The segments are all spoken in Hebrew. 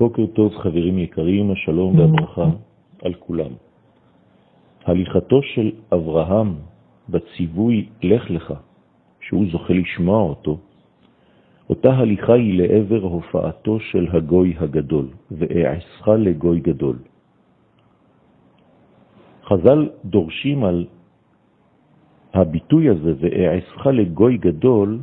בוקר טוב חברים יקרים, השלום והברכה על כולם. הליכתו של אברהם בציווי לך לך, שהוא זוכה לשמוע אותו, אותה הליכה היא לעבר הופעתו של הגוי הגדול, ואעשך לגוי גדול. חז"ל דורשים על הביטוי הזה, ואעשך לגוי גדול,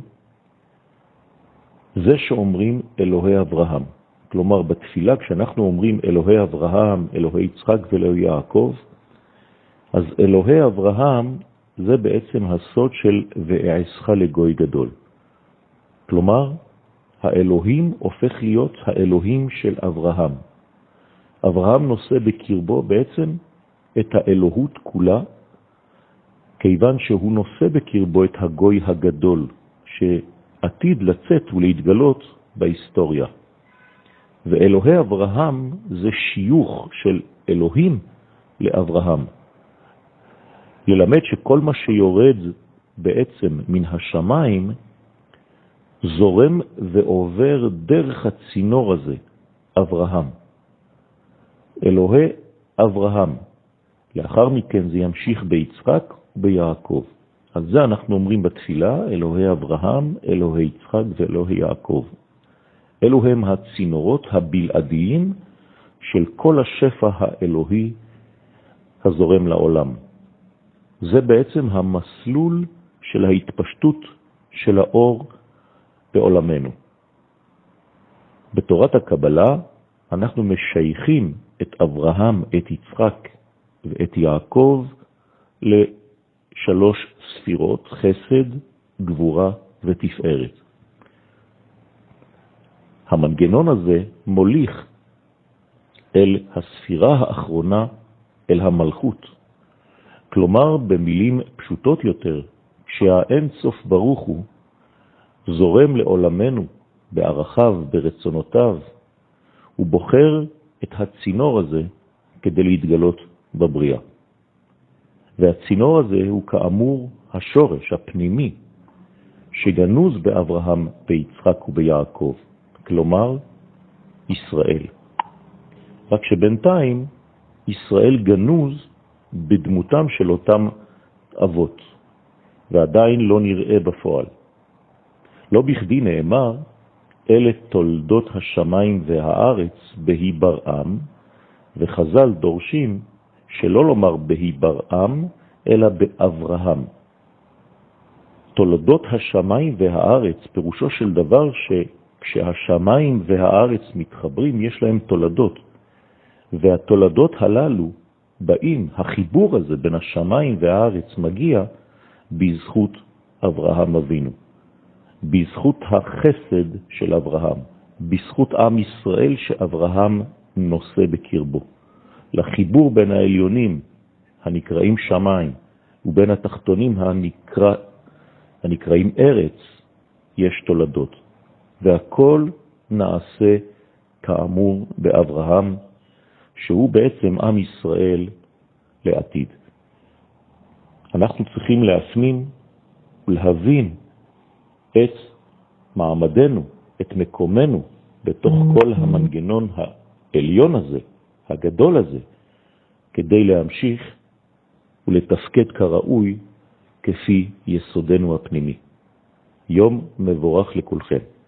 זה שאומרים אלוהי אברהם. כלומר, בתפילה, כשאנחנו אומרים אלוהי אברהם, אלוהי יצחק ואלוהי יעקב, אז אלוהי אברהם זה בעצם הסוד של ואעשך לגוי גדול. כלומר, האלוהים הופך להיות האלוהים של אברהם. אברהם נושא בקרבו בעצם את האלוהות כולה, כיוון שהוא נושא בקרבו את הגוי הגדול, שעתיד לצאת ולהתגלות בהיסטוריה. ואלוהי אברהם זה שיוך של אלוהים לאברהם. ללמד שכל מה שיורד בעצם מן השמיים, זורם ועובר דרך הצינור הזה, אברהם. אלוהי אברהם. לאחר מכן זה ימשיך ביצחק וביעקב. על זה אנחנו אומרים בתפילה, אלוהי אברהם, אלוהי יצחק ואלוהי יעקב. אלו הם הצינורות הבלעדיים של כל השפע האלוהי הזורם לעולם. זה בעצם המסלול של ההתפשטות של האור בעולמנו. בתורת הקבלה אנחנו משייכים את אברהם, את יצחק ואת יעקב לשלוש ספירות, חסד, גבורה ותפארת. המנגנון הזה מוליך אל הספירה האחרונה, אל המלכות. כלומר, במילים פשוטות יותר, כשהאין סוף ברוך הוא זורם לעולמנו בערכיו, ברצונותיו, הוא בוחר את הצינור הזה כדי להתגלות בבריאה. והצינור הזה הוא כאמור השורש הפנימי שגנוז באברהם, ביצחק וביעקב. כלומר, ישראל. רק שבינתיים ישראל גנוז בדמותם של אותם אבות, ועדיין לא נראה בפועל. לא בכדי נאמר, אלה תולדות השמיים והארץ בהי ברעם, וחז"ל דורשים שלא לומר בהי ברעם, אלא באברהם. תולדות השמיים והארץ, פירושו של דבר כשהשמיים והארץ מתחברים, יש להם תולדות. והתולדות הללו באים, החיבור הזה בין השמיים והארץ מגיע בזכות אברהם אבינו. בזכות החסד של אברהם. בזכות עם ישראל שאברהם נושא בקרבו. לחיבור בין העליונים הנקראים שמיים ובין התחתונים הנקראים ארץ יש תולדות. והכל נעשה כאמור באברהם, שהוא בעצם עם ישראל לעתיד. אנחנו צריכים להפנים ולהבין את מעמדנו, את מקומנו, בתוך כל המנגנון העליון הזה, הגדול הזה, כדי להמשיך ולתפקד כראוי כפי יסודנו הפנימי. יום מבורך לכולכם.